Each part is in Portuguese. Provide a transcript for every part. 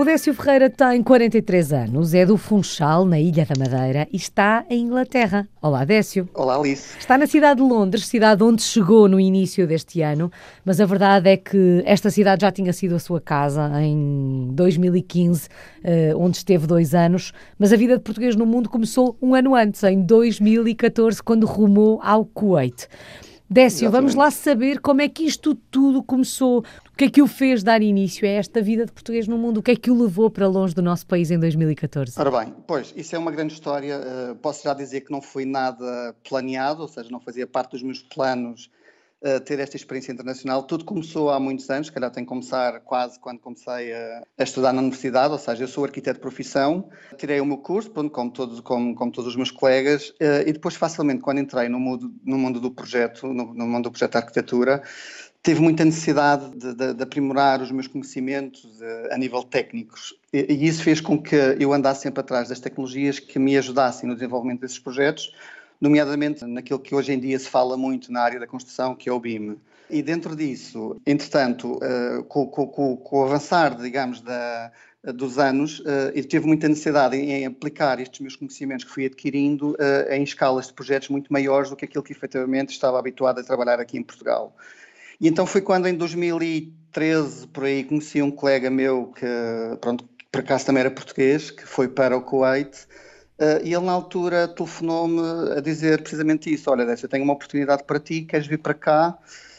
O Décio Ferreira tem 43 anos, é do Funchal, na Ilha da Madeira, e está em Inglaterra. Olá, Décio. Olá, Alice. Está na cidade de Londres, cidade onde chegou no início deste ano, mas a verdade é que esta cidade já tinha sido a sua casa em 2015, onde esteve 2 anos, mas a vida de português no mundo começou um ano antes, em 2014, quando rumou ao Kuwait. Décio, vamos lá saber como é que isto tudo começou, o que é que o fez dar início a esta vida de português no mundo, o que é que o levou para longe do nosso país em 2014? Ora bem, pois, isso é uma grande história, posso já dizer que não foi nada planeado, ou seja, não fazia parte dos meus planos ter esta experiência internacional. Tudo começou há muitos anos, se calhar tem que começar quase quando comecei a estudar na universidade, ou seja, eu sou arquiteto de profissão, tirei o meu curso, como todos os meus colegas, e depois facilmente quando entrei no mundo do projeto, no mundo do projeto de arquitetura, tive muita necessidade de aprimorar os meus conhecimentos a nível técnicos e isso fez com que eu andasse sempre atrás das tecnologias que me ajudassem no desenvolvimento desses projetos, nomeadamente naquilo que hoje em dia se fala muito na área da construção, que é o BIM. E dentro disso, entretanto, com o avançar, digamos, dos anos, eu tive muita necessidade em aplicar estes meus conhecimentos que fui adquirindo em escalas de projetos muito maiores do que aquilo que efetivamente estava habituado a trabalhar aqui em Portugal. E então foi quando em 2013, por aí, conheci um colega meu que, pronto, por acaso também era português, que foi para o Kuwait, e ele na altura telefonou-me a dizer precisamente isso: olha, Décio, eu tenho uma oportunidade para ti, queres vir para cá?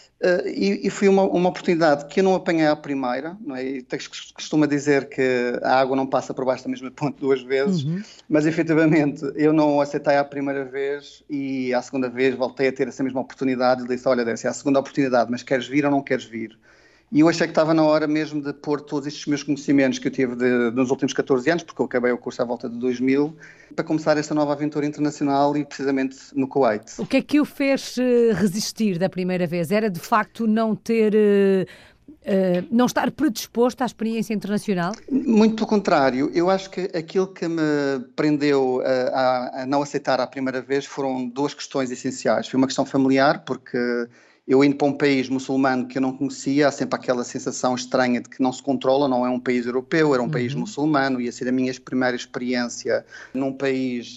E foi uma oportunidade que eu não apanhei à primeira, não é? E costuma dizer que a água não passa por baixo da mesma ponte 2 vezes, mas efetivamente eu não aceitei à primeira vez e à segunda vez voltei a ter essa mesma oportunidade e disse: olha, Décio, é a segunda oportunidade, mas queres vir ou não queres vir? E eu achei que estava na hora mesmo de pôr todos estes meus conhecimentos que eu tive nos últimos 14 anos, porque eu acabei o curso à volta de 2000, para começar esta nova aventura internacional e precisamente no Kuwait. O que é que o fez resistir da primeira vez? Era de facto não estar predisposto à experiência internacional? Muito pelo contrário, eu acho que aquilo que me prendeu a não aceitar à primeira vez foram 2 questões essenciais. Foi uma questão familiar, porque eu indo para um país muçulmano que eu não conhecia, há sempre aquela sensação estranha de que não se controla, não é um país europeu, era um país muçulmano, ia ser a minha primeira experiência num país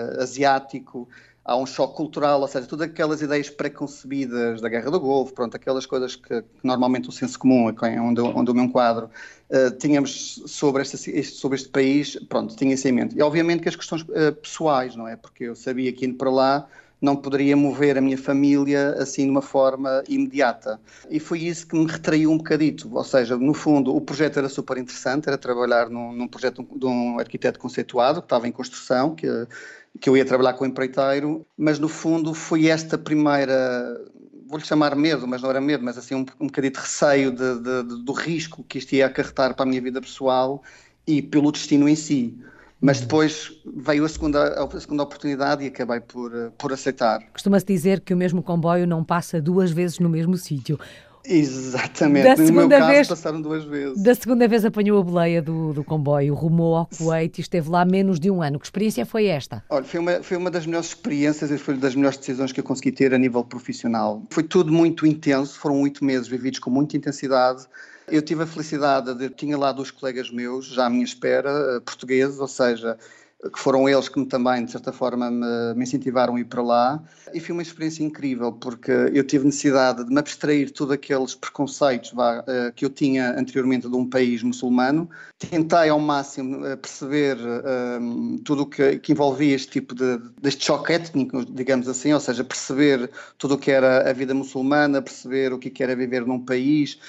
asiático. Há um choque cultural, ou seja, todas aquelas ideias preconcebidas da Guerra do Golfo, pronto, aquelas coisas que normalmente o senso comum, onde eu me enquadro, tínhamos sobre este país, pronto, tinha isso em mente. E obviamente que as questões pessoais, não é? Porque eu sabia que indo para lá não poderia mover a minha família assim de uma forma imediata. E foi isso que me retraiu um bocadito, ou seja, no fundo o projeto era super interessante, era trabalhar num projeto de um arquiteto conceituado, que estava em construção, que eu ia trabalhar com o empreiteiro, mas no fundo foi esta primeira, vou-lhe chamar medo, mas não era medo, mas assim um bocadito de receio do risco que isto ia acarretar para a minha vida pessoal e pelo destino em si. Mas depois veio a segunda oportunidade e acabei por aceitar. Costuma-se dizer que o mesmo comboio não passa 2 vezes no mesmo sítio. Exatamente, no meu caso passaram 2 vezes. Da segunda vez apanhou a boleia do comboio, rumou ao Kuwait e esteve lá menos de 1 ano. Que experiência foi esta? Olha, foi uma das melhores experiências e foi das melhores decisões que eu consegui ter a nível profissional. Foi tudo muito intenso, foram 8 meses vividos com muita intensidade. Eu tive a felicidade tinha lá 2 colegas meus, já à minha espera, portugueses, ou seja, que foram eles que também, de certa forma, me incentivaram a ir para lá. E foi uma experiência incrível, porque eu tive necessidade de me abstrair de todos aqueles preconceitos que eu tinha anteriormente de um país muçulmano. Tentei ao máximo perceber tudo o que envolvia este tipo deste choque étnico, digamos assim, ou seja, perceber tudo o que era a vida muçulmana, perceber o que era viver num país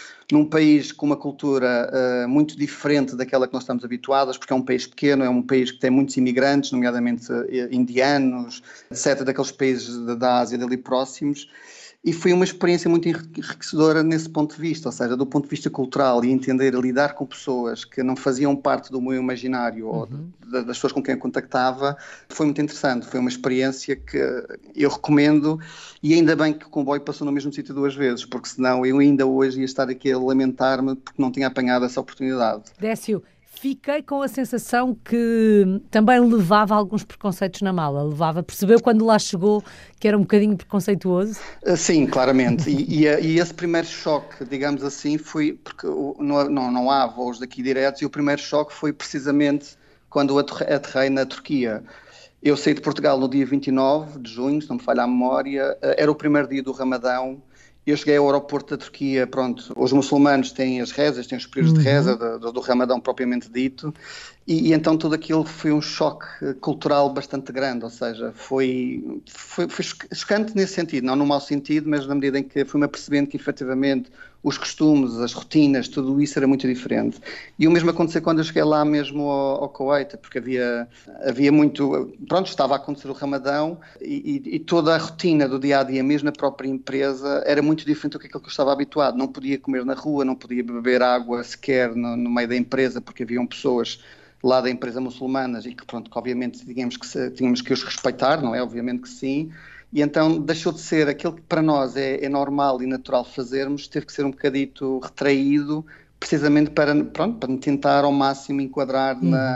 com uma cultura muito diferente daquela que nós estamos habituados, porque é um país pequeno, é um país que tem muitos imigrantes, nomeadamente indianos, etc., daqueles países da Ásia dali próximos, e foi uma experiência muito enriquecedora nesse ponto de vista, ou seja, do ponto de vista cultural e entender, lidar com pessoas que não faziam parte do meu imaginário ou das pessoas com quem eu contactava, foi muito interessante, foi uma experiência que eu recomendo e ainda bem que o comboio passou no mesmo sítio 2 vezes, porque senão eu ainda hoje ia estar aqui a lamentar-me porque não tinha apanhado essa oportunidade. Décio, fiquei com a sensação que também levava alguns preconceitos na mala. Percebeu quando lá chegou que era um bocadinho preconceituoso? Sim, claramente. E esse primeiro choque, digamos assim, foi porque não há voos daqui diretos, e o primeiro choque foi precisamente quando aterrei na Turquia. Eu saí de Portugal no dia 29 de junho, se não me falha a memória, era o primeiro dia do Ramadão. Eu cheguei ao aeroporto da Turquia, pronto, os muçulmanos têm as rezas, têm os períodos de reza do Ramadão propriamente dito, e então tudo aquilo foi um choque cultural bastante grande, ou seja, foi chocante nesse sentido, não no mau sentido, mas na medida em que fui-me apercebendo que efetivamente os costumes, as rotinas, tudo isso era muito diferente. E o mesmo aconteceu quando eu cheguei lá mesmo ao Kuwait, porque havia muito... Pronto, estava a acontecer o Ramadão e toda a rotina do dia-a-dia, mesmo na própria empresa, era muito diferente do que aquilo que eu estava habituado. Não podia comer na rua, não podia beber água sequer no meio da empresa, porque haviam pessoas lá da empresa muçulmanas e que, pronto, que obviamente tínhamos que os respeitar, não é? Obviamente que sim. E então deixou de ser aquilo que para nós é normal e natural fazermos, teve que ser um bocadito retraído, precisamente para tentar ao máximo enquadrar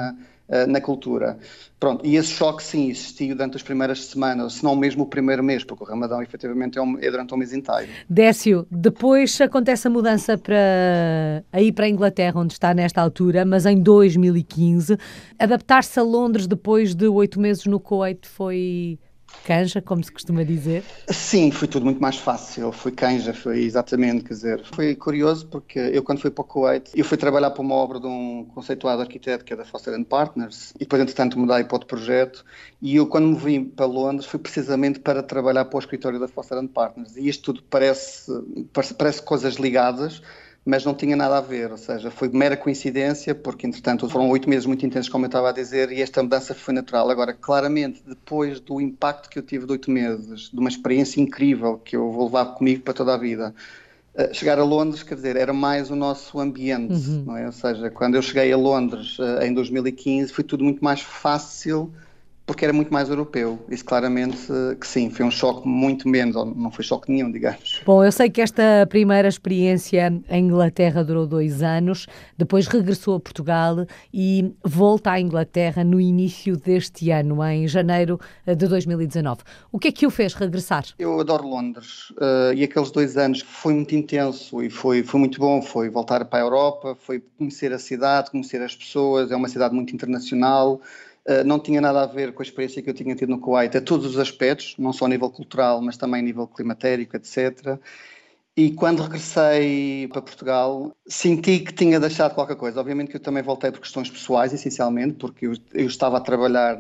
na cultura. Pronto, e esse choque sim existiu durante as primeiras semanas, se não mesmo o primeiro mês, porque o Ramadão efetivamente é durante um mês inteiro. Décio, depois acontece a mudança para a Inglaterra, onde está nesta altura, mas em 2015. Adaptar-se a Londres depois de 8 meses no Kuwait foi canja, como se costuma dizer? Sim, foi tudo muito mais fácil, foi canja, foi exatamente, quer dizer, foi curioso porque eu quando fui para o Kuwait, eu fui trabalhar para uma obra de um conceituado arquiteto que é da Foster & Partners, e depois entretanto mudei para outro projeto, e eu quando me vim para Londres foi precisamente para trabalhar para o escritório da Foster & Partners, e isto tudo parece coisas ligadas, mas não tinha nada a ver, ou seja, foi mera coincidência, porque entretanto foram 8 meses muito intensos, como eu estava a dizer, e esta mudança foi natural. Agora, claramente, depois do impacto que eu tive de 8 meses, de uma experiência incrível que eu vou levar comigo para toda a vida, chegar a Londres, quer dizer, era mais o nosso ambiente, não é? Ou seja, quando eu cheguei a Londres em 2015, foi tudo muito mais fácil, porque era muito mais europeu. Isso claramente que sim, foi um choque muito menos, ou não foi choque nenhum, digamos. Bom, eu sei que esta primeira experiência em Inglaterra durou 2 anos, depois regressou a Portugal e volta à Inglaterra no início deste ano, em janeiro de 2019. O que é que o fez regressar? Eu adoro Londres e aqueles 2 anos foi muito intenso e foi muito bom, foi voltar para a Europa, foi conhecer a cidade, conhecer as pessoas, é uma cidade muito internacional. Não tinha nada a ver com a experiência que eu tinha tido no Kuwait, a todos os aspectos, não só a nível cultural, mas também a nível climatérico, etc. E quando regressei para Portugal, senti que tinha deixado qualquer coisa. Obviamente que eu também voltei por questões pessoais, essencialmente, porque eu estava a trabalhar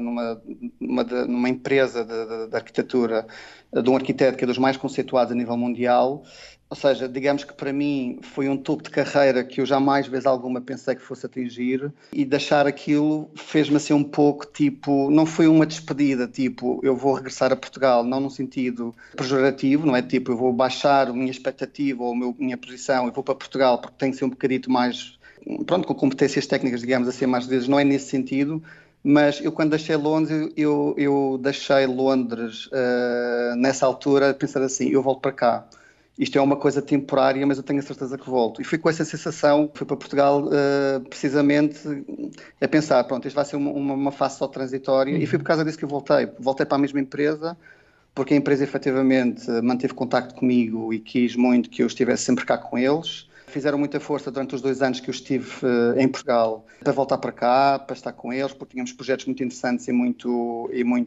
numa empresa de arquitetura de um arquiteto que é dos mais conceituados a nível mundial. Ou seja, digamos que para mim foi um topo de carreira que eu jamais, vez alguma, pensei que fosse atingir, e deixar aquilo fez-me assim um pouco, tipo, não foi uma despedida, tipo, eu vou regressar a Portugal, não no sentido pejorativo, não é tipo, eu vou baixar a minha expectativa ou a minha posição e vou para Portugal porque tenho que ser um bocadito mais, pronto, com competências técnicas, digamos assim, mais vezes, não é nesse sentido. Mas eu quando deixei Londres, eu deixei Londres nessa altura a pensar assim, eu volto para cá. Isto é uma coisa temporária, mas eu tenho a certeza que volto. E fui com essa sensação, fui para Portugal precisamente a pensar, pronto, isto vai ser uma fase só transitória, e foi por causa disso que eu voltei. Voltei para a mesma empresa, porque a empresa efetivamente manteve contacto comigo e quis muito que eu estivesse sempre cá com eles. Fizeram muita força durante os 2 anos que eu estive em Portugal para voltar para cá, para estar com eles, porque tínhamos projetos muito interessantes e muito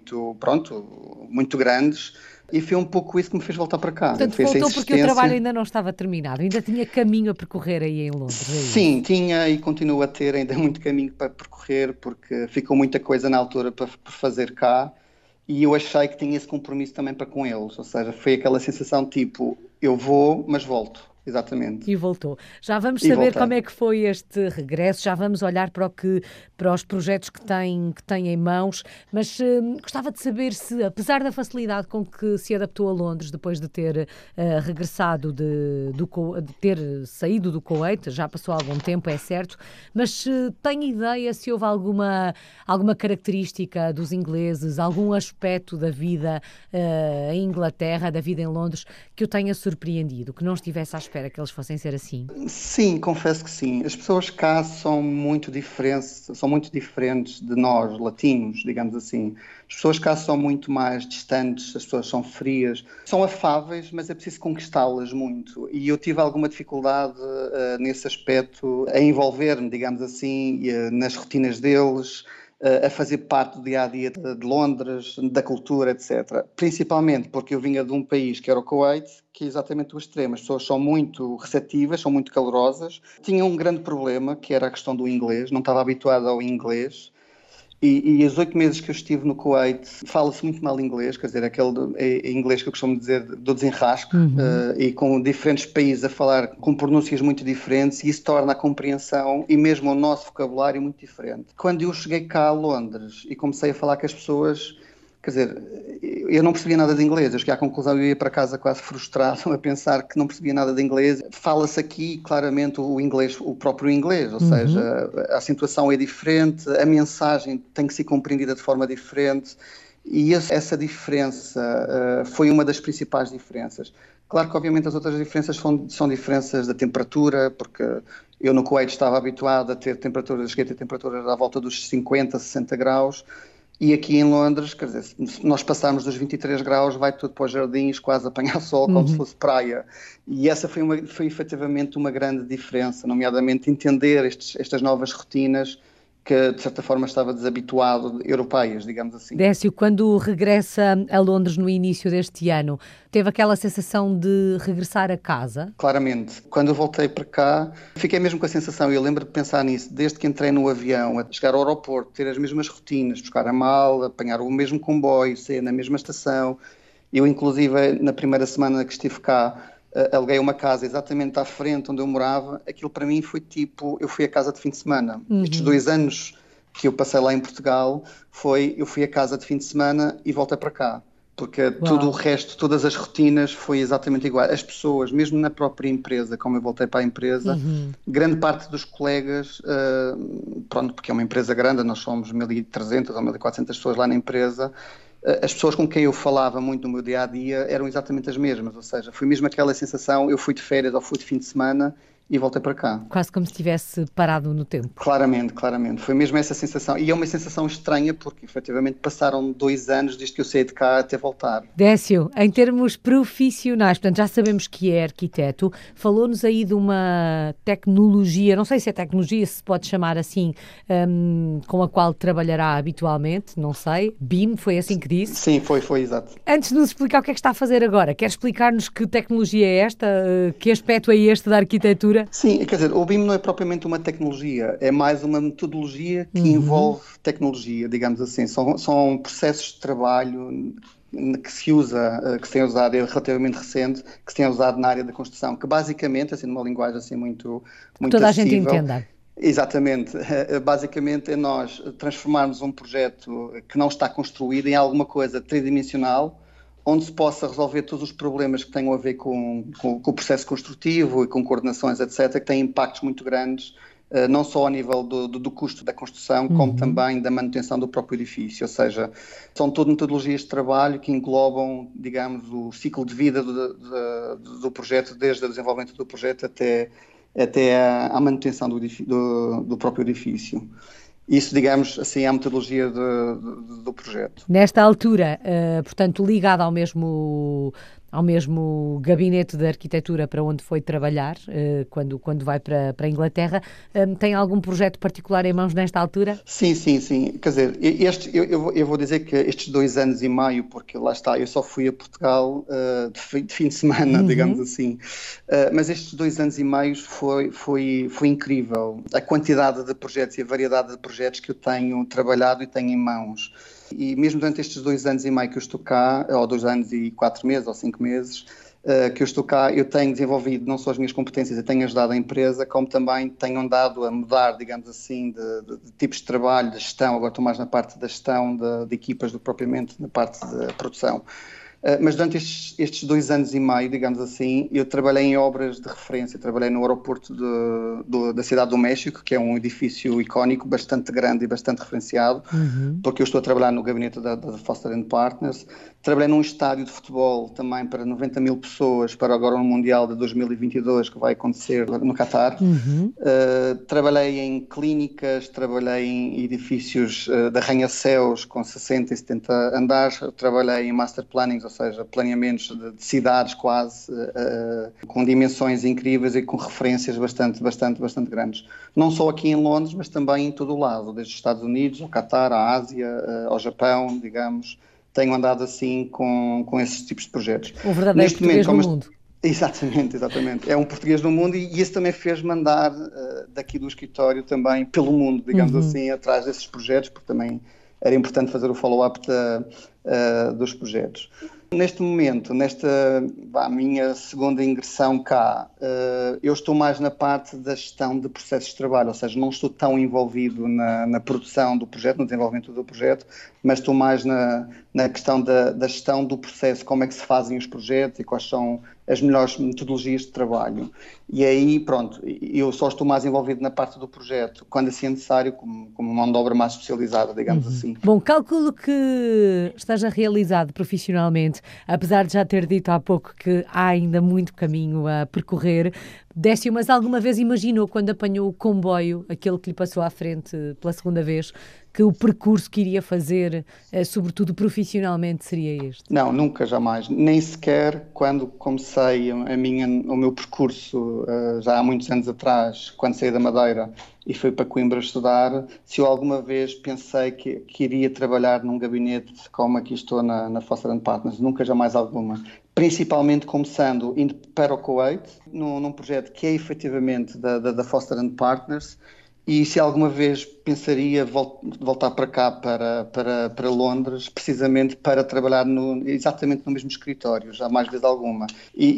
grandes. E foi um pouco isso que me fez voltar para cá. Portanto, voltou porque o trabalho ainda não estava terminado, ainda tinha caminho a percorrer aí em Londres. Sim, tinha e continuo a ter ainda muito caminho para percorrer, porque ficou muita coisa na altura para fazer cá, e eu achei que tinha esse compromisso também para com eles, ou seja, foi aquela sensação tipo, eu vou, mas volto. Exatamente. E voltou. Já vamos saber como é que foi este regresso, já vamos olhar para os projetos que tem em mãos, mas gostava de saber se, apesar da facilidade com que se adaptou a Londres depois de ter regressado, de ter saído do Kuwait, já passou algum tempo, é certo, mas tem ideia se houve alguma característica dos ingleses, algum aspecto da vida em Inglaterra, da vida em Londres, que o tenha surpreendido, que não estivesse à espera espera que eles fossem ser assim. Sim, confesso que sim. As pessoas cá são muito diferentes de nós, latinos, digamos assim. As pessoas cá são muito mais distantes, as pessoas são frias, são afáveis, mas é preciso conquistá-las muito. E eu tive alguma dificuldade nesse aspecto, a envolver-me, digamos assim, nas rotinas deles, a fazer parte do dia-a-dia de Londres, da cultura, etc. Principalmente porque eu vinha de um país que era o Kuwait, que é exatamente o extremo. As pessoas são muito receptivas, são muito calorosas. Tinha um grande problema, que era a questão do inglês. Não estava habituado ao inglês. E os 8 meses que eu estive no Kuwait, fala-se muito mal inglês, quer dizer, inglês que eu costumo dizer do desenrasco, e com diferentes países a falar com pronúncias muito diferentes, e isso torna a compreensão e mesmo o nosso vocabulário muito diferente. Quando eu cheguei cá a Londres e comecei a falar com as pessoas, quer dizer, eu não percebia nada de inglês. Eu cheguei à conclusão, eu ia para casa quase frustrado a pensar que não percebia nada de inglês. Fala-se aqui claramente o inglês, o próprio inglês, ou seja, a acentuação é diferente, a mensagem tem que ser compreendida de forma diferente, e essa diferença foi uma das principais diferenças. Claro que obviamente as outras diferenças são diferenças da temperatura, porque eu no Kuwait estava habituado a ter temperaturas, cheguei a ter temperaturas à volta dos 50, 60 graus, e aqui em Londres, quer dizer, se nós passarmos dos 23 graus, vai tudo para os jardins, quase a apanhar sol, como se fosse praia. E essa foi efetivamente uma grande diferença, nomeadamente entender estas novas rotinas que, de certa forma, estava desabituado, europeias, digamos assim. Décio, quando regressa a Londres no início deste ano, teve aquela sensação de regressar a casa? Claramente. Quando eu voltei para cá, fiquei mesmo com a sensação, e eu lembro de pensar nisso, desde que entrei no avião, a chegar ao aeroporto, ter as mesmas rotinas, buscar a mala, apanhar o mesmo comboio, sair na mesma estação. Eu, inclusive, na primeira semana que estive cá, aluguei uma casa exatamente à frente onde eu morava. Aquilo para mim foi tipo, eu fui a casa de fim de semana. Estes 2 anos que eu passei lá em Portugal, eu fui a casa de fim de semana e voltei para cá. Porque tudo o resto, todas as rotinas foi exatamente igual. As pessoas, mesmo na própria empresa, como eu voltei para a empresa, grande parte dos colegas, pronto, porque é uma empresa grande, nós somos 1.300 ou 1.400 pessoas lá na empresa, as pessoas com quem eu falava muito no meu dia-a-dia eram exatamente as mesmas, ou seja, foi mesmo aquela sensação, eu fui de férias ou fui de fim de semana e voltei para cá. Quase como se tivesse parado no tempo. Claramente, claramente. Foi mesmo essa sensação. E é uma sensação estranha porque, efetivamente, passaram 2 anos desde que eu saí de cá até voltar. Décio, em termos profissionais, portanto, já sabemos que é arquiteto, falou-nos aí de uma tecnologia, não sei se é tecnologia, se pode chamar assim, com a qual trabalhará habitualmente, não sei, BIM, foi assim que disse? Sim, foi exato. Antes de nos explicar o que é que está a fazer agora, quer explicar-nos que tecnologia é esta, que aspecto é este da arquitetura? Sim, quer dizer, o BIM não é propriamente uma tecnologia, é mais uma metodologia que envolve tecnologia, digamos assim. São processos de trabalho que se tem usado, é relativamente recente, que se tem usado na área da construção, que basicamente, assim, numa linguagem assim muito toda acessível, a gente entenda. Exatamente. Basicamente é nós transformarmos um projeto que não está construído em alguma coisa tridimensional, onde se possa resolver todos os problemas que tenham a ver com o processo construtivo e com coordenações, etc., que têm impactos muito grandes, não só ao nível do custo da construção, como também da manutenção do próprio edifício. Ou seja, são tudo metodologias de trabalho que englobam, digamos, o ciclo de vida do projeto, desde o desenvolvimento do projeto até à manutenção do próprio edifício. Isso, digamos, assim, é a metodologia do projeto. Nesta altura, portanto, ligado ao mesmo gabinete de arquitetura para onde foi trabalhar, quando vai para a Inglaterra, tem algum projeto particular em mãos nesta altura? Sim. Quer dizer, eu vou dizer que estes 2 anos e meio, porque lá está, eu só fui a Portugal de fim de semana, digamos assim, mas estes 2 anos e meio foi incrível. A quantidade de projetos e a variedade de projetos que eu tenho trabalhado e tenho em mãos. E mesmo durante estes 2 anos e meio que eu estou cá, ou 2 anos e 4 meses, ou 5 meses, que eu estou cá, eu tenho desenvolvido não só as minhas competências, eu tenho ajudado a empresa, como também tenho andado a mudar, digamos assim, de tipos de trabalho, de gestão. Agora estou mais na parte da gestão de equipas do que propriamente na parte da produção. Mas durante estes 2 anos e meio, digamos assim, eu trabalhei em obras de referência. Trabalhei no aeroporto da Cidade do México, que é um edifício icónico, bastante grande e bastante referenciado, porque eu estou a trabalhar no gabinete da Foster & Partners. Trabalhei num estádio de futebol também para 90 mil pessoas, para agora o Mundial de 2022, que vai acontecer no Qatar. Trabalhei em clínicas, trabalhei em edifícios de arranha-céus com 60 e 70 andares, trabalhei em master plannings, ou seja, planeamentos de cidades quase, com dimensões incríveis e com referências bastante grandes. Não só aqui em Londres, mas também em todo o lado, desde os Estados Unidos, ao Qatar, à Ásia, ao Japão, digamos. Tenho andado assim com esses tipos de projetos. Um verdadeiro português no mundo. Exatamente. É um português no mundo e isso também fez-me andar daqui do escritório também pelo mundo, digamos assim, atrás desses projetos, porque também era importante fazer o follow-up dos projetos. Neste momento, nesta minha segunda ingressão cá, eu estou mais na parte da gestão de processos de trabalho, ou seja, não estou tão envolvido na produção do projeto, no desenvolvimento do projeto, mas estou mais na questão da gestão do processo, como é que se fazem os projetos e quais são as melhores metodologias de trabalho. E aí, pronto, eu só estou mais envolvido na parte do projeto, quando assim é necessário, como mão de obra mais especializada, digamos assim. Bom, calculo que esteja realizado profissionalmente, apesar de já ter dito há pouco que há ainda muito caminho a percorrer. Décio, mas alguma vez imaginou, quando apanhou o comboio, aquele que lhe passou à frente pela segunda vez, que o percurso que iria fazer, sobretudo profissionalmente, seria este? Não, nunca, jamais. Nem sequer quando comecei o meu percurso, já há muitos anos atrás, quando saí da Madeira e fui para Coimbra estudar, se eu alguma vez pensei que iria trabalhar num gabinete como aqui estou na Foster & Partners, nunca, jamais alguma. Principalmente começando, indo para o Kuwait, num projeto que é efetivamente da Foster & Partners, e se alguma vez pensaria voltar para cá, para Londres, precisamente para trabalhar exatamente no mesmo escritório, já mais vez alguma.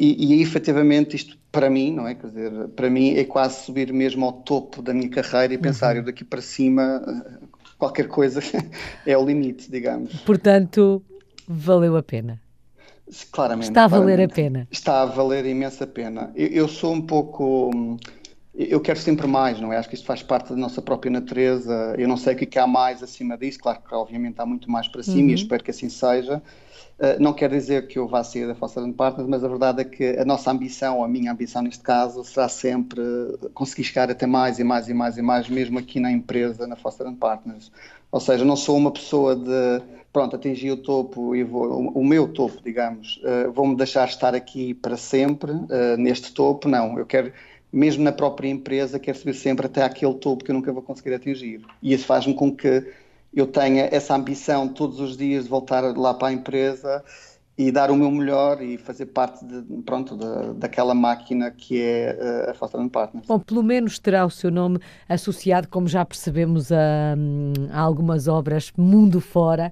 E efetivamente isto para mim, não é? Quer dizer, para mim é quase subir mesmo ao topo da minha carreira e pensar, eu daqui para cima, qualquer coisa é o limite, digamos. Portanto, valeu a pena. Claramente. Está a valer a pena. Está a valer imensa pena. Eu sou um pouco... Eu quero sempre mais, não é? Acho que isto faz parte da nossa própria natureza. Eu não sei o que há mais acima disso. Claro que obviamente há muito mais para cima e espero que assim seja. Não quer dizer que eu vá sair da Foster & Partners, mas a verdade é que a nossa ambição, ou a minha ambição neste caso, será sempre conseguir chegar até mais e mais e mais e mais, mesmo aqui na empresa, na Foster & Partners. Ou seja, não sou uma pessoa de, pronto, atingi o topo e o meu topo, digamos, vou-me deixar estar aqui para sempre, neste topo. Não, eu quero, mesmo na própria empresa, quero subir sempre até àquele topo que eu nunca vou conseguir atingir. E isso faz-me com que eu tenha essa ambição todos os dias de voltar lá para a empresa e dar o meu melhor e fazer parte daquela máquina que é a Foster & Partners. Bom, pelo menos terá o seu nome associado, como já percebemos, a algumas obras mundo fora.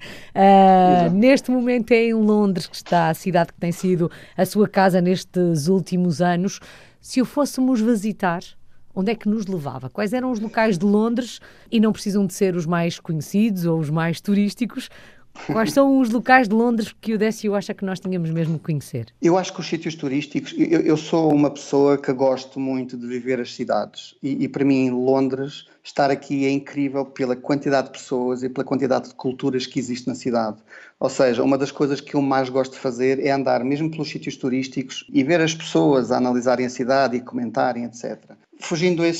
Neste momento é em Londres que está a cidade que tem sido a sua casa nestes últimos anos. Se o fôssemos visitar, onde é que nos levava? Quais eram os locais de Londres? E não precisam de ser os mais conhecidos ou os mais turísticos. Quais são os locais de Londres que o Décio acha que nós tínhamos mesmo que conhecer? Eu acho que os sítios turísticos... Eu sou uma pessoa que gosto muito de viver as cidades. E para mim, Londres, estar aqui é incrível pela quantidade de pessoas e pela quantidade de culturas que existe na cidade. Ou seja, uma das coisas que eu mais gosto de fazer é andar mesmo pelos sítios turísticos e ver as pessoas a analisarem a cidade e comentarem, etc. Fugindo a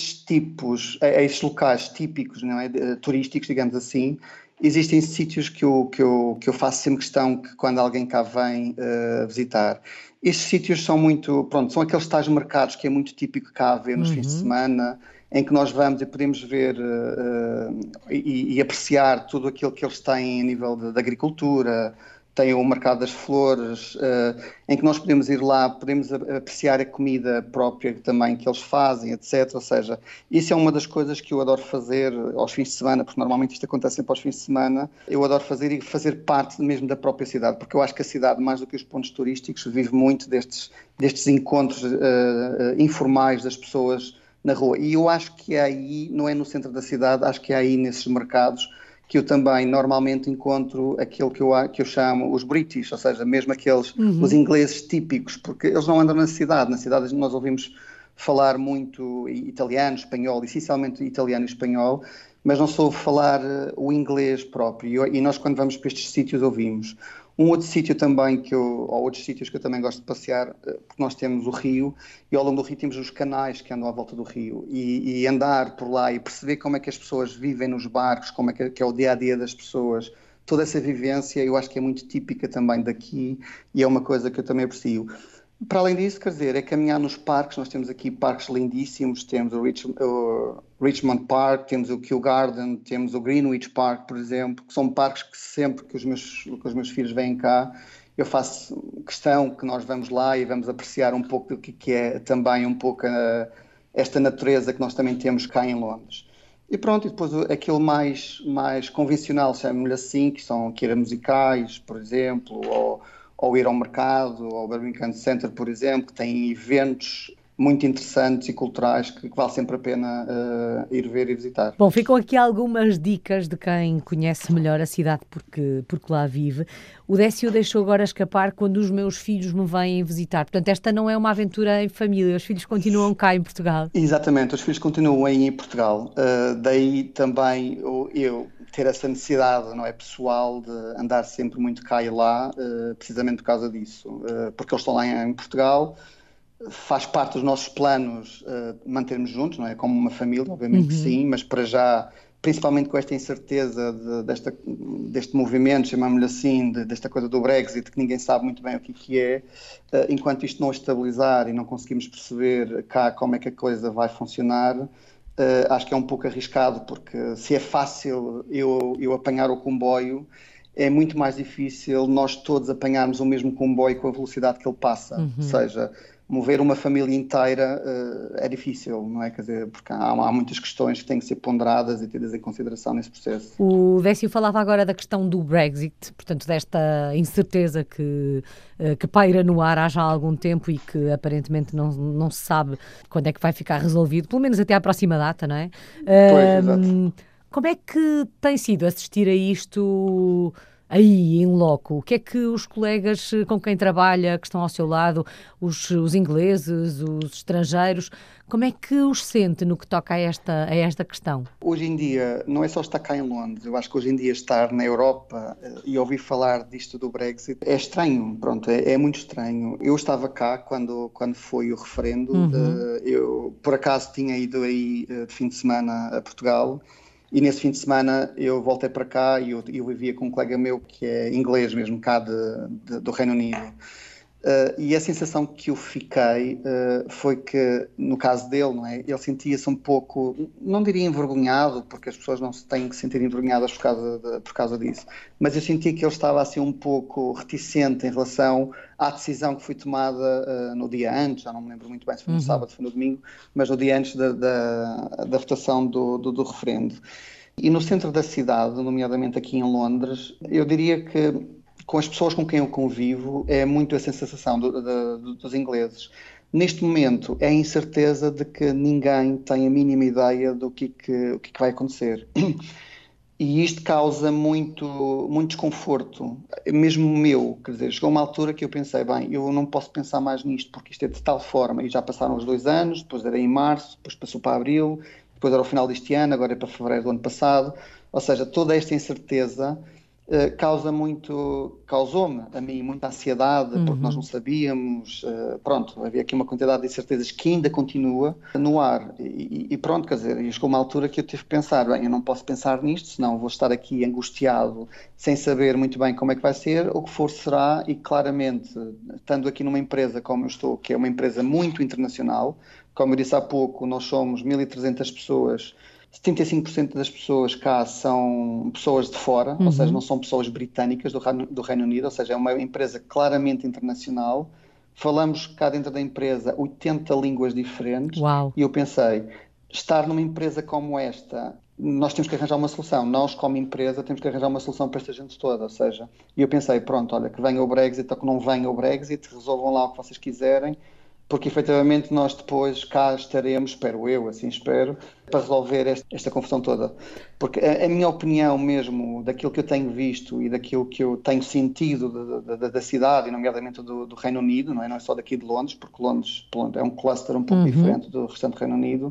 esses locais típicos, não é? Turísticos, digamos assim, existem sítios que eu faço sempre questão que quando alguém cá vem visitar. Estes sítios são são aqueles tais mercados que é muito típico cá haver nos fins de semana, em que nós vamos e podemos ver e apreciar tudo aquilo que eles têm a nível de agricultura. Tem o Mercado das Flores, em que nós podemos ir lá, podemos apreciar a comida própria também que eles fazem, etc. Ou seja, isso é uma das coisas que eu adoro fazer aos fins de semana, porque normalmente isto acontece sempre aos fins de semana. Eu adoro fazer e fazer parte mesmo da própria cidade, porque eu acho que a cidade, mais do que os pontos turísticos, vive muito destes encontros informais das pessoas na rua. E eu acho que é aí, não é no centro da cidade, acho que é aí nesses mercados que eu também normalmente encontro aquilo que eu chamo os British, ou seja, mesmo aqueles, os ingleses típicos, porque eles não andam na cidade nós ouvimos falar muito italiano, espanhol, essencialmente italiano e espanhol, mas não soube falar o inglês próprio, e nós quando vamos para estes sítios ouvimos. Um outro sítio também ou outros sítios que eu também gosto de passear, porque nós temos o rio, e ao longo do rio temos os canais que andam à volta do rio, e andar por lá e perceber como é que as pessoas vivem nos barcos, como é que é o dia-a-dia das pessoas, toda essa vivência eu acho que é muito típica também daqui, e é uma coisa que eu também aprecio. Para além disso, quer dizer, é caminhar nos parques. Nós temos aqui parques lindíssimos, temos o Richmond Park, temos o Kew Garden, temos o Greenwich Park, por exemplo, que são parques que sempre que os meus filhos vêm cá, eu faço questão que nós vamos lá e vamos apreciar um pouco do que é também um pouco esta natureza que nós também temos cá em Londres. E pronto, e depois aquilo mais convencional, chamo-lhe assim, que era musicais, por exemplo, ou ir ao mercado, ao Birmingham Center, por exemplo, que tem eventos muito interessantes e culturais que vale sempre a pena ir ver e visitar. Bom, ficam aqui algumas dicas de quem conhece melhor a cidade porque lá vive. O Décio deixou agora escapar quando os meus filhos me vêm visitar. Portanto, esta não é uma aventura em família, os filhos continuam cá em Portugal. Exatamente, os filhos continuam aí em Portugal. Daí também eu ter essa necessidade, não é, pessoal, de andar sempre muito cá e lá, precisamente por causa disso. Porque eles estão lá em Portugal. Faz parte dos nossos planos mantermos juntos, não é? Como uma família, obviamente que sim, mas para já, principalmente com esta incerteza deste movimento, chamamos-lhe assim, desta coisa do Brexit, que ninguém sabe muito bem o que é, enquanto isto não estabilizar e não conseguimos perceber cá como é que a coisa vai funcionar, acho que é um pouco arriscado, porque se é fácil eu apanhar o comboio, é muito mais difícil nós todos apanharmos o mesmo comboio com a velocidade que ele passa. Ou seja, mover uma família inteira é difícil, não é? Quer dizer, porque há muitas questões que têm que ser ponderadas e tidas em consideração nesse processo. O Décio falava agora da questão do Brexit, portanto, desta incerteza que paira no ar há já algum tempo e que aparentemente não se sabe quando é que vai ficar resolvido, pelo menos até à próxima data, não é? Pois, exato. Como é que tem sido assistir a isto aí, em loco? O que é que os colegas com quem trabalha, que estão ao seu lado, os ingleses, os estrangeiros, como é que os sente no que toca a esta questão? Hoje em dia, não é só estar cá em Londres, eu acho que hoje em dia estar na Europa e ouvir falar disto do Brexit é estranho, pronto, é muito estranho. Eu estava cá quando foi o referendo, eu por acaso tinha ido aí de fim de semana a Portugal. E nesse fim de semana eu voltei para cá e eu vivia com um colega meu que é inglês mesmo, cá do Reino Unido. E a sensação que eu fiquei foi que, no caso dele, não é, ele sentia-se um pouco, não diria envergonhado, porque as pessoas não se têm que sentir envergonhadas por causa disso, mas eu sentia que ele estava assim um pouco reticente em relação à decisão que foi tomada no dia antes, já não me lembro muito bem se foi no sábado, se foi no domingo, mas no dia antes da votação do referendo. E no centro da cidade, nomeadamente aqui em Londres, eu diria que com as pessoas com quem eu convivo, é muito essa sensação dos ingleses. Neste momento, é a incerteza de que ninguém tem a mínima ideia do que vai acontecer. E isto causa muito desconforto, mesmo meu, quer dizer, chegou uma altura que eu pensei, bem, eu não posso pensar mais nisto, porque isto é de tal forma, e já passaram os 2 anos, depois era em março, depois passou para abril, depois era ao final deste ano, agora é para fevereiro do ano passado, ou seja, toda esta incerteza causou-me a mim muita ansiedade, porque nós não sabíamos, pronto, havia aqui uma quantidade de incertezas que ainda continua no ar, e pronto, quer dizer, chegou uma altura que eu tive que pensar, bem, eu não posso pensar nisto, senão vou estar aqui angustiado, sem saber muito bem como é que vai ser, o que for será, e claramente, estando aqui numa empresa como eu estou, que é uma empresa muito internacional, como eu disse há pouco, nós somos 1.300 pessoas, 75% das pessoas cá são pessoas de fora, ou seja, não são pessoas britânicas do Reino Unido, ou seja, é uma empresa claramente internacional. Falamos cá dentro da empresa 80 línguas diferentes. Uau. E eu pensei, estar numa empresa como esta, nós temos que arranjar uma solução. Nós, como empresa, temos que arranjar uma solução para esta gente toda, ou seja, e eu pensei, pronto, olha, que venha o Brexit ou que não venha o Brexit, resolvam lá o que vocês quiserem. porque efetivamente nós depois cá estaremos, espero eu, assim espero, para resolver esta confusão toda. Porque a minha opinião mesmo, daquilo que eu tenho visto e daquilo que eu tenho sentido da cidade, e nomeadamente do Reino Unido, não é só daqui de Londres, porque Londres é um cluster um pouco diferente do restante do Reino Unido.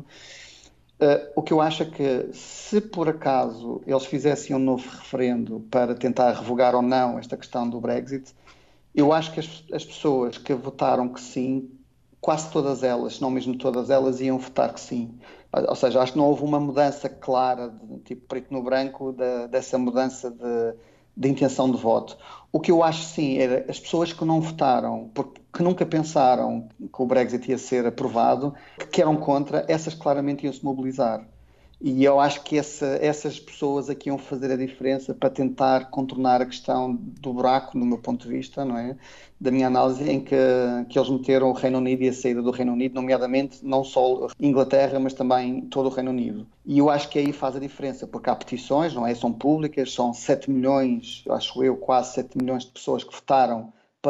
O que eu acho é que, se por acaso eles fizessem um novo referendo para tentar revogar ou não esta questão do Brexit, eu acho que as pessoas que votaram que sim, quase todas elas, se não mesmo todas elas, iam votar que sim. Ou seja, acho que não houve uma mudança clara, tipo preto no branco, dessa mudança de intenção de voto. O que eu acho sim era as pessoas que não votaram, que nunca pensaram que o Brexit ia ser aprovado, que eram contra, essas claramente iam se mobilizar. E eu acho que essas pessoas aqui iam fazer a diferença para tentar contornar a questão do buraco, do meu ponto de vista, não é? Da minha análise, em que eles meteram o Reino Unido e a saída do Reino Unido, nomeadamente não só a Inglaterra, mas também todo o Reino Unido. E eu acho que aí faz a diferença, porque há petições, não é? São públicas, são 7 milhões, acho eu, quase 7 milhões de pessoas que votaram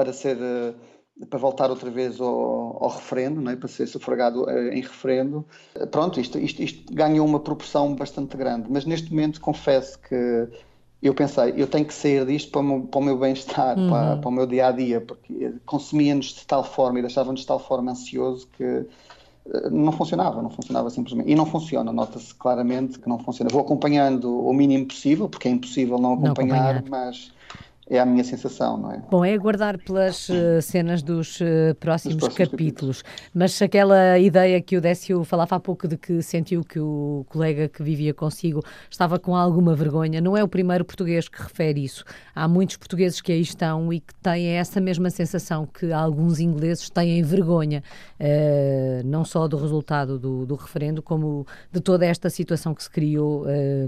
para voltar outra vez ao referendo, não é? Para ser sufragado em referendo. Pronto, isto ganhou uma proporção bastante grande, mas neste momento confesso que eu pensei, eu tenho que sair disto para o meu bem-estar, para o meu dia-a-dia, porque consumia-nos de tal forma e deixava-nos de tal forma ansioso que não funcionava simplesmente. E não funciona, nota-se claramente que não funciona. Vou acompanhando o mínimo possível, porque é impossível não acompanhar. Mas é a minha sensação, não é? Bom, é aguardar pelas cenas dos próximos capítulos. Mas aquela ideia que o Décio falava há pouco de que sentiu que o colega que vivia consigo estava com alguma vergonha, não é o primeiro português que refere isso. Há muitos portugueses que aí estão e que têm essa mesma sensação que alguns ingleses têm vergonha, não só do resultado do referendo, como de toda esta situação que se criou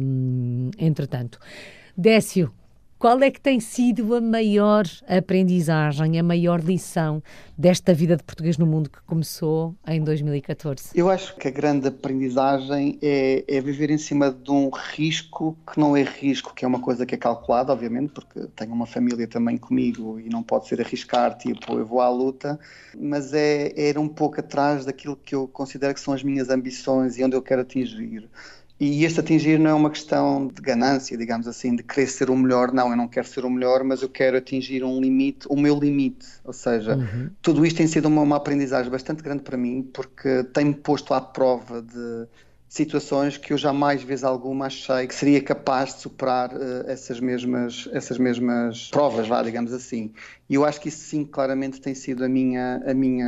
entretanto. Décio, qual é que tem sido a maior aprendizagem, a maior lição desta vida de português no mundo que começou em 2014? Eu acho que a grande aprendizagem é viver em cima de um risco que não é risco, que é uma coisa que é calculada, obviamente, porque tenho uma família também comigo e não pode ser arriscar, tipo, eu vou à luta, mas é ir um pouco atrás daquilo que eu considero que são as minhas ambições e onde eu quero atingir. E este atingir não é uma questão de ganância, digamos assim, de querer ser o melhor. Não, eu não quero ser o melhor, mas eu quero atingir um limite, o meu limite. Ou seja, tudo isto tem sido uma aprendizagem bastante grande para mim, porque tem-me posto à prova de situações que eu jamais, vez alguma, achei que seria capaz de superar essas mesmas provas, digamos assim. E eu acho que isso sim, claramente tem sido a minha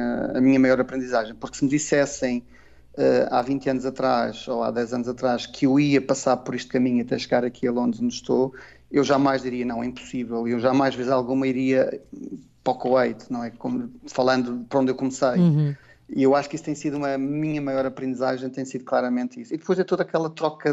maior aprendizagem, porque se me dissessem há 20 anos atrás ou há 10 anos atrás que eu ia passar por este caminho até chegar aqui a Londres onde estou, eu jamais diria não, é impossível. Eu jamais, vez alguma, iria para o Kuwait, não é? Falando para onde eu comecei. E eu acho que isso tem sido a minha maior aprendizagem, tem sido claramente isso. E depois é toda aquela troca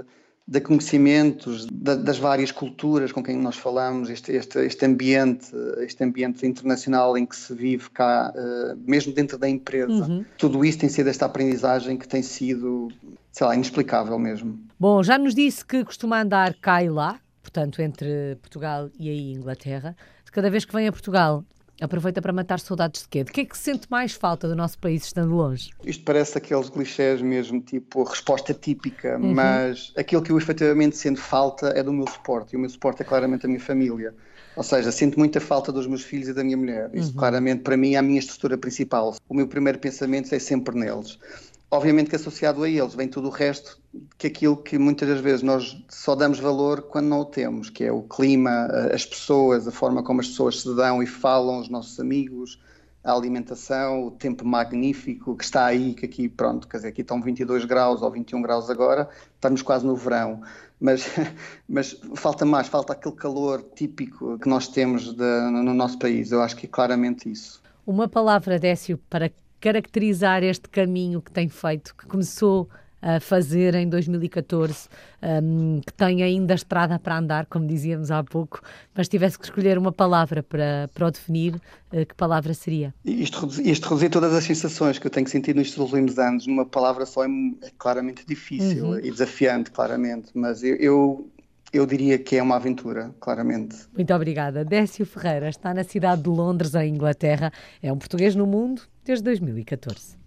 de conhecimentos das várias culturas com quem nós falamos, este ambiente internacional em que se vive cá, mesmo dentro da empresa. Tudo isso tem sido esta aprendizagem que tem sido, sei lá, inexplicável mesmo. Bom, já nos disse que costuma andar cá e lá, portanto, entre Portugal e a Inglaterra. De cada vez que vem a Portugal, aproveita para matar saudades de quê? De que é que se sente mais falta do nosso país estando longe? Isto parece aqueles clichés mesmo, tipo resposta típica, mas aquilo que eu efetivamente sinto falta é do meu suporte, e o meu suporte é claramente a minha família. Ou seja, sinto muita falta dos meus filhos e da minha mulher. Isso claramente para mim é a minha estrutura principal. O meu primeiro pensamento é sempre neles. Obviamente que associado a eles vem tudo o resto, que aquilo que muitas das vezes nós só damos valor quando não o temos, que é o clima, as pessoas, a forma como as pessoas se dão e falam, os nossos amigos, a alimentação, o tempo magnífico que está aí, que aqui, pronto, quer dizer, aqui estão 22 graus ou 21 graus agora, estamos quase no verão, mas falta aquele calor típico que nós temos no nosso país. Eu acho que é claramente isso. Uma palavra, Décio, para caracterizar este caminho que tem feito, que começou a fazer em 2014, que tem ainda estrada para andar, como dizíamos há pouco, mas tivesse que escolher uma palavra para o definir, que palavra seria? Isto reduzir todas as sensações que eu tenho sentido nestes últimos anos numa palavra só é claramente difícil e desafiante, claramente, mas eu eu diria que é uma aventura, claramente. Muito obrigada. Décio Ferreira está na cidade de Londres, em Inglaterra. É um português no mundo desde 2014.